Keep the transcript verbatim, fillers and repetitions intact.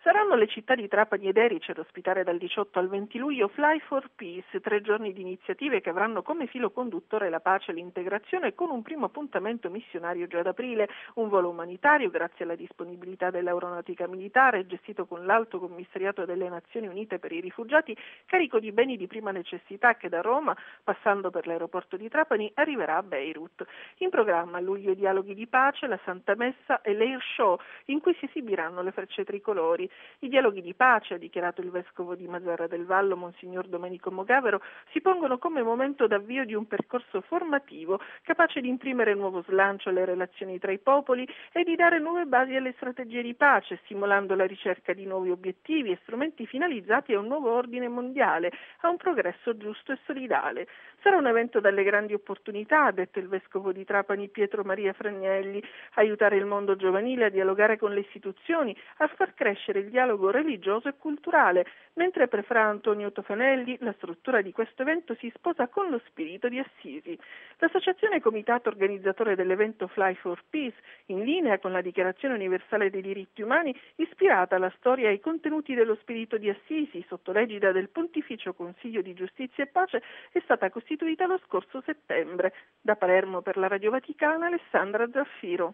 Saranno le città di Trapani ed Erice ad ospitare dal diciotto al venti luglio Fly for Peace, tre giorni di iniziative che avranno come filo conduttore la pace e l'integrazione, con un primo appuntamento missionario già ad aprile, un volo umanitario grazie alla disponibilità dell'aeronautica militare, gestito con l'Alto Commissariato delle Nazioni Unite per i rifugiati, carico di beni di prima necessità che da Roma, passando per l'aeroporto di Trapani, arriverà a Beirut. In programma a luglio i dialoghi di pace, la Santa Messa e l'Air Show, in cui si esibiranno le frecce tricolori. I dialoghi di pace, ha dichiarato il vescovo di Mazara del Vallo, Monsignor Domenico Mogavero, si pongono come momento d'avvio di un percorso formativo capace di imprimere nuovo slancio alle relazioni tra i popoli e di dare nuove basi alle strategie di pace, stimolando la ricerca di nuovi obiettivi e strumenti finalizzati a un nuovo ordine mondiale, a un progresso giusto e solidale. Sarà un evento dalle grandi opportunità, ha detto il vescovo di Trapani Pietro Maria Fragnelli, aiutare il mondo giovanile a dialogare con le istituzioni, a far crescere il dialogo religioso e culturale, mentre per Fra Antonio Tofanelli la struttura di questo evento si sposa con lo spirito di Assisi. L'associazione comitato organizzatore dell'evento Fly for Peace, in linea con la Dichiarazione universale dei diritti umani, ispirata alla storia e ai contenuti dello spirito di Assisi, sotto l'egida del Pontificio Consiglio di Giustizia e Pace, è stata costituita lo scorso settembre. Da Palermo per la Radio Vaticana, Alessandra Zaffiro.